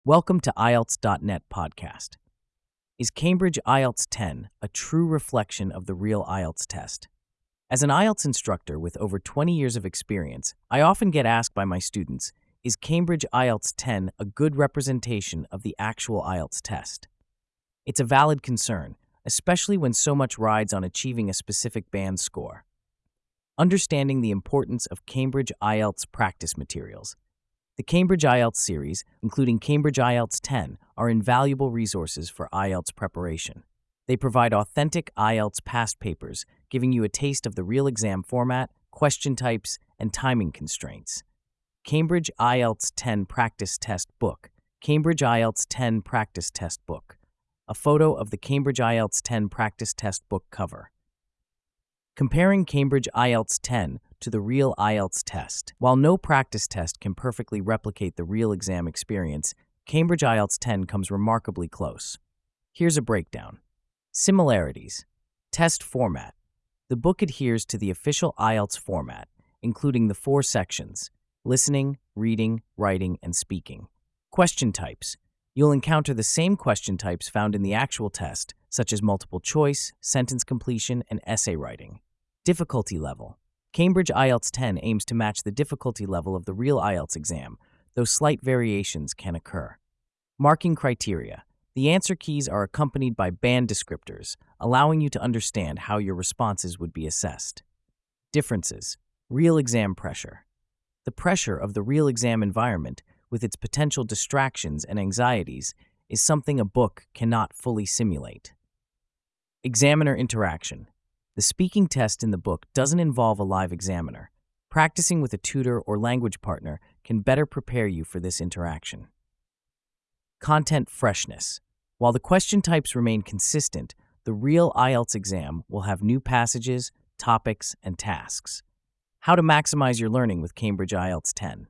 Welcome to IELTS.net podcast. Is Cambridge IELTS 10 a true reflection of the real IELTS test? As an IELTS instructor with over 20 years of experience, I often get asked by my students, is Cambridge IELTS 10 a good representation of the actual IELTS test? It's a valid concern, especially when so much rides on achieving a specific band score. Understanding the importance of Cambridge IELTS practice materials. The Cambridge IELTS series, including Cambridge IELTS 10, are invaluable resources for IELTS preparation. They provide authentic IELTS past papers, giving you a taste of the real exam format, question types, and timing constraints. Cambridge IELTS 10 Practice Test Book. Cambridge IELTS 10 Practice Test Book. A photo of the Cambridge IELTS 10 Practice Test Book cover. Comparing Cambridge IELTS 10 to the real IELTS test. While no practice test can perfectly replicate the real exam experience, Cambridge IELTS 10 comes remarkably close. Here's a breakdown. Similarities. Test format. The book adheres to the official IELTS format, including the 4 sections: listening, reading, writing, and speaking. Question types. You'll encounter the same question types found in the actual test, such as multiple choice, sentence completion, and essay writing. Difficulty level. Cambridge IELTS 10 aims to match the difficulty level of the real IELTS exam, though slight variations can occur. Marking criteria. The answer keys are accompanied by band descriptors, allowing you to understand how your responses would be assessed. Differences. Real exam pressure. The pressure of the real exam environment, with its potential distractions and anxieties, is something a book cannot fully simulate. Examiner interaction. The speaking test in the book doesn't involve a live examiner. Practicing with a tutor or language partner can better prepare you for this interaction. Content freshness. While the question types remain consistent, the real IELTS exam will have new passages, topics, and tasks. How to maximize your learning with Cambridge IELTS 10.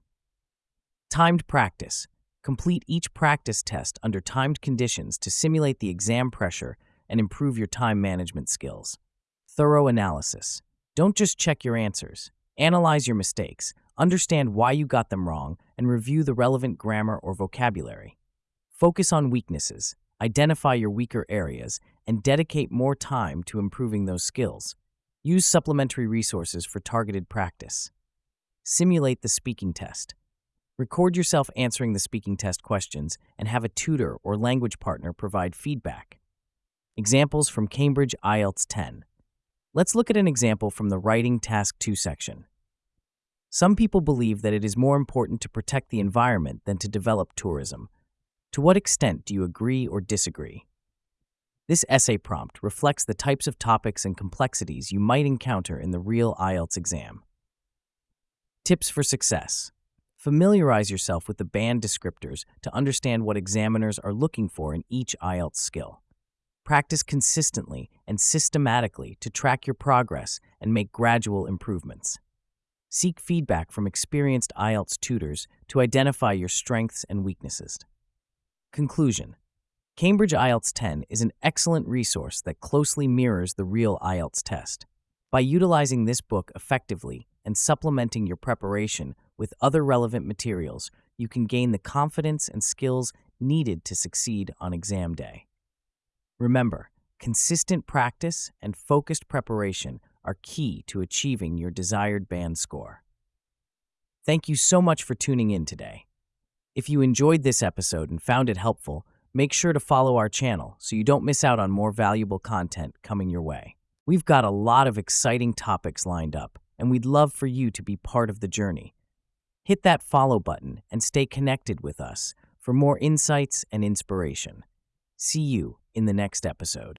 Timed practice. Complete each practice test under timed conditions to simulate the exam pressure and improve your time management skills. Thorough analysis. Don't just check your answers. Analyze your mistakes, understand why you got them wrong, and review the relevant grammar or vocabulary. Focus on weaknesses, identify your weaker areas, and dedicate more time to improving those skills. Use supplementary resources for targeted practice. Simulate the speaking test. Record yourself answering the speaking test questions and have a tutor or language partner provide feedback. Examples from Cambridge IELTS 10. Let's look at an example from the Writing Task 2 section. Some people believe that it is more important to protect the environment than to develop tourism. To what extent do you agree or disagree? This essay prompt reflects the types of topics and complexities you might encounter in the real IELTS exam. Tips for success. Familiarize yourself with the band descriptors to understand what examiners are looking for in each IELTS skill. Practice consistently and systematically to track your progress and make gradual improvements. Seek feedback from experienced IELTS tutors to identify your strengths and weaknesses. Conclusion. Cambridge IELTS 10 is an excellent resource that closely mirrors the real IELTS test. By utilizing this book effectively and supplementing your preparation with other relevant materials, you can gain the confidence and skills needed to succeed on exam day. Remember, consistent practice and focused preparation are key to achieving your desired band score. Thank you so much for tuning in today. If you enjoyed this episode and found it helpful, make sure to follow our channel so you don't miss out on more valuable content coming your way. We've got a lot of exciting topics lined up, and we'd love for you to be part of the journey. Hit that follow button and stay connected with us for more insights and inspiration. See you in the next episode.